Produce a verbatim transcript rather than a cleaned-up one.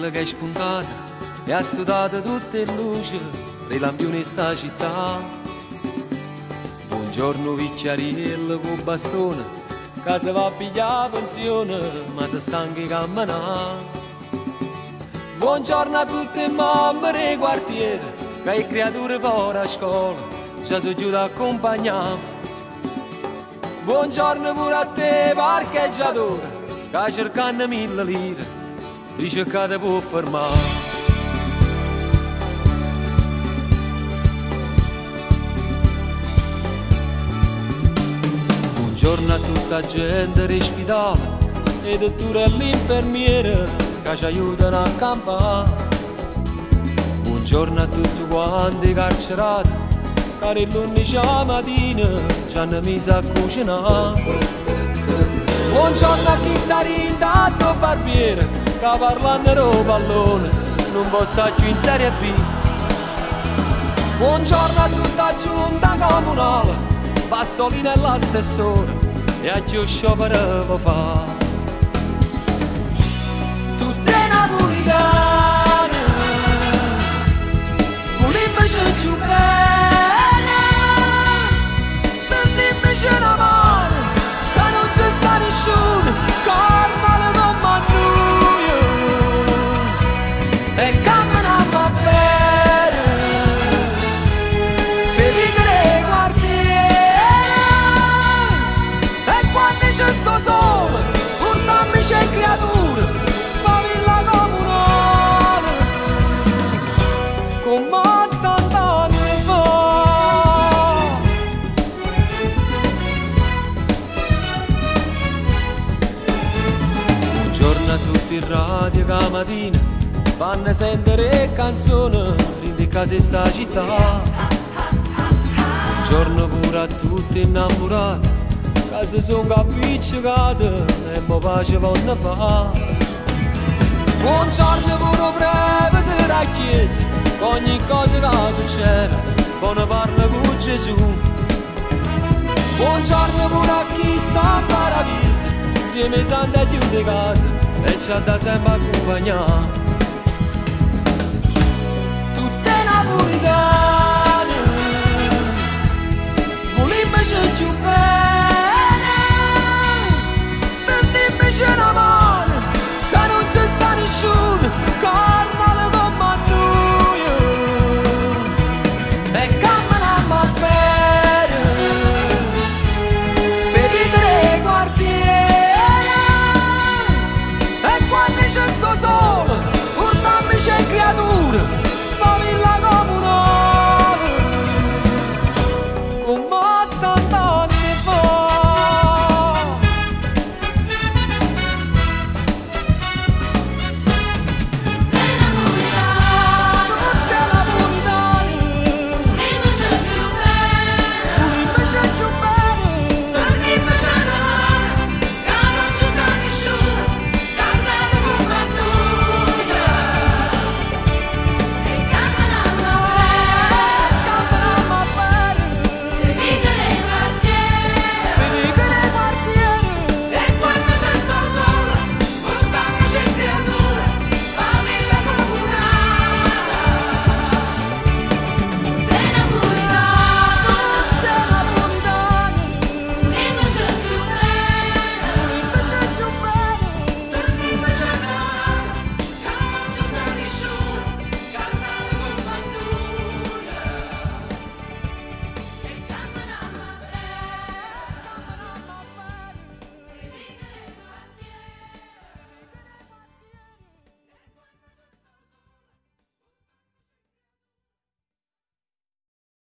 quella che è spuntata e ha studiato tutte le luci, rilampione in sta città. Buongiorno Vicciariello con bastone, che se va a pigliare pensione, ma se stanca di camminare. Buongiorno a tutte le mamme dei quartieri, che le creature fuori a scuola ci sono giù da accompagnare. Buongiorno pure a te parcheggiatore, che cercando mille lire, dice che ti può fermare. Buongiorno a tutta gente respirata, e dottore e l'infermiere che ci aiutano a campare. Buongiorno a tutti quanti carcerati, che l'undici mattina ci hanno messo a cucinare. Buongiorno a chi sta rintanto barbiere, che parlando del pallone non può stare più in Serie B. Buongiorno a tutta la giunta comunale, Passolino e l'assessore, e a chi sciopero può fare. Tutte napoletane, volimmoci più bene, stendimmoci una mano, che non c'è sta nessuno, cormale non mannuio, e camminiamo a bene, per vivere i quartieri, e quando c'è sto sole, portammi c'è creature, famiglia comunale, come ottant'anni fa. Buongiorno a tutti i radio che la mattina fanno sentire canzoni in casa sta città. Buongiorno pure a tutti innamorati che si sono appiccicati e mo pace vanno fa. Buongiorno pure breve della chiesa, ogni cosa che succede quando parla con Gesù. Buongiorno pure a chi sta a paradiso, insieme ai santi e chiude casa e ci ha da sempre accompagnare. Tutte napoletane, volimmoci più bene,